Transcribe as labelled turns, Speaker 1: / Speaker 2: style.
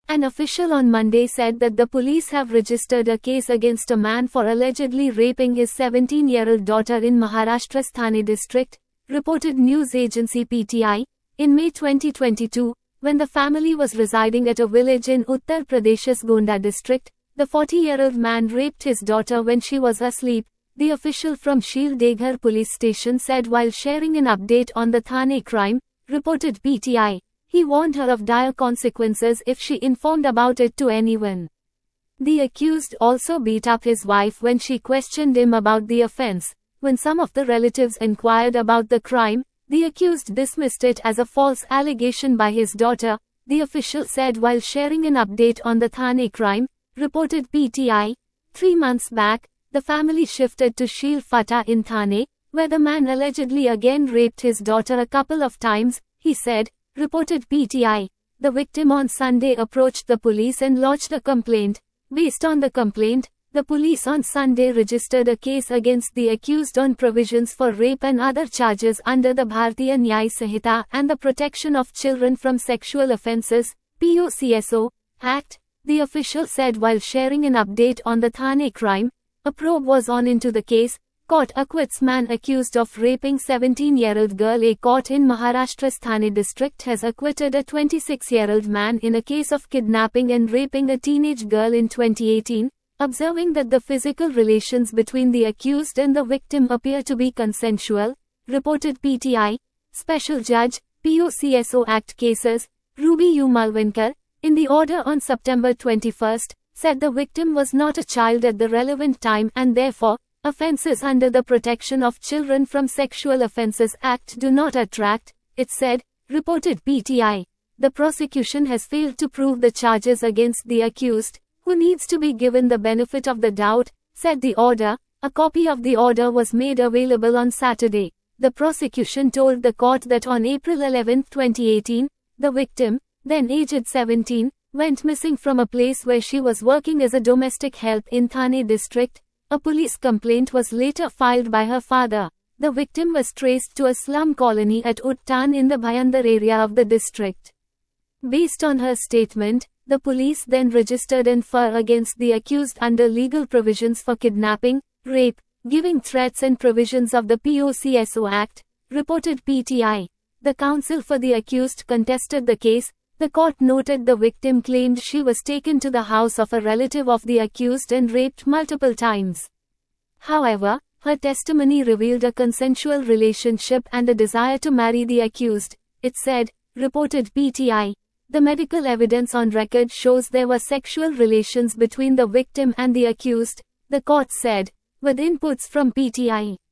Speaker 1: An official on Monday said that the police have registered a case against a man for allegedly raping his 17-year-old daughter in Maharashtra's Thane district, reported news agency PTI. In May 2022, when the family was residing at a village in Uttar Pradesh's Gonda district, the 40-year-old man raped his daughter when she was asleep, the official from Shildeghar police station said while sharing an update on the Thane crime, reported PTI. He warned her of dire consequences if she informed about it to anyone. The accused also beat up his wife when she questioned him about the offense. When some of the relatives inquired about the crime, the accused dismissed it as a false allegation by his daughter, the official said while sharing an update on the Thane crime, reported PTI. 3 months back, the family shifted to Shil Fata in Thane, where the man allegedly again raped his daughter a couple of times, he said, reported PTI. The victim on Sunday approached the police and lodged a complaint. Based on the complaint, the police on Sunday registered a case against the accused on provisions for rape and other charges under the Bharatiya Nyay Sanhita and the Protection of Children from Sexual Offences (POCSO) Act, the official said while sharing an update on the Thane crime. A probe was on into the case. Court acquits man accused of raping 17-year-old girl. A court in Maharashtra's Thane district has acquitted a 26-year-old man in a case of kidnapping and raping a teenage girl in 2018, observing that the physical relations between the accused and the victim appear to be consensual, reported PTI. Special Judge, POCSO Act cases, Ruby U. Malvinkar, in the order on September 21, said the victim was not a child at the relevant time and therefore, offences under the Protection of Children from Sexual Offences Act do not attract, it said, reported PTI. The prosecution has failed to prove the charges against the accused, who needs to be given the benefit of the doubt, said the order. A copy of the order was made available on Saturday. The prosecution told the court that on April 11, 2018, the victim, then aged 17, went missing from a place where she was working as a domestic help in Thane district. A police complaint was later filed by her father. The victim was traced to a slum colony at Uttan in the Bhayandar area of the district. Based on her statement, the police then registered an FIR against the accused under legal provisions for kidnapping, rape, giving threats and provisions of the POCSO Act, reported PTI. The counsel for the accused contested the case. The court noted the victim claimed she was taken to the house of a relative of the accused and raped multiple times. However, her testimony revealed a consensual relationship and a desire to marry the accused, it said, reported PTI. The medical evidence on record shows there were sexual relations between the victim and the accused, the court said, with inputs from PTI.